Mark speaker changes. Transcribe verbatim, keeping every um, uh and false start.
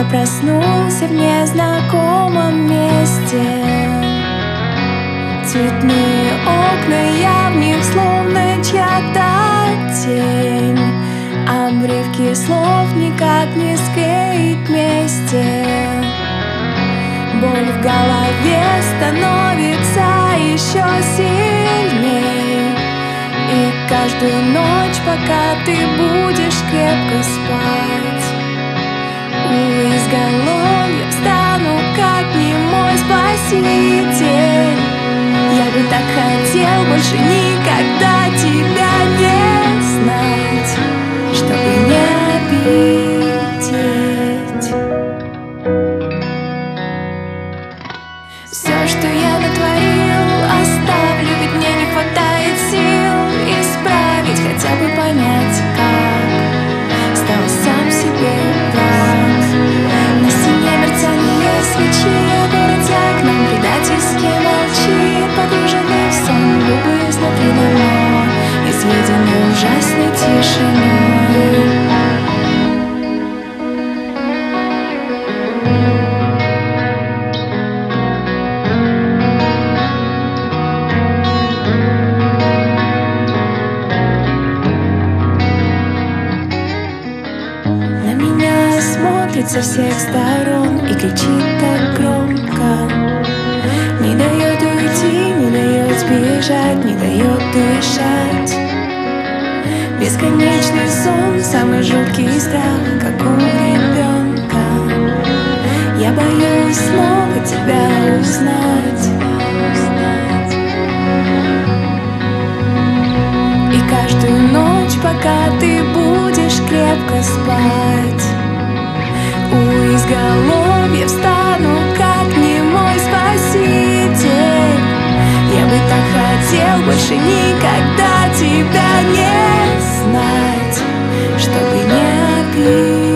Speaker 1: проснулся в незнакомом месте. Цветные окна, я в них словно чья-то тень. Обрывки слов никак не склеить вместе. Боль в голове становится еще сильней. И каждую ночь, пока ты будешь крепко спать, у изголовья встану, как немой спаситель. Я бы так хотел больше никогда тебя не знать, чтобы не обидеть. Все, что я натворил, оставлю, ведь мне не хватает сил исправить, хотя бы понять, как стал сам себе враг. На стене мерцание свечи, а город за окном предательски молчит, погруженный в сон, губы изнутри давно изъедены ужасной тишиной. На меня смотрит со всех сторон и кричит так громко. Не дает уйти, не дает сбежать, не дает дышать. Бесконечный сон, самый жуткий страх, как у ребенка. Я боюсь снова тебя узнать. И каждую ночь, пока ты будешь крепко спать, у изголовья встану, как немой спаситель. Я бы так хотел больше никогда тебя не знать, чтобы не обидеть.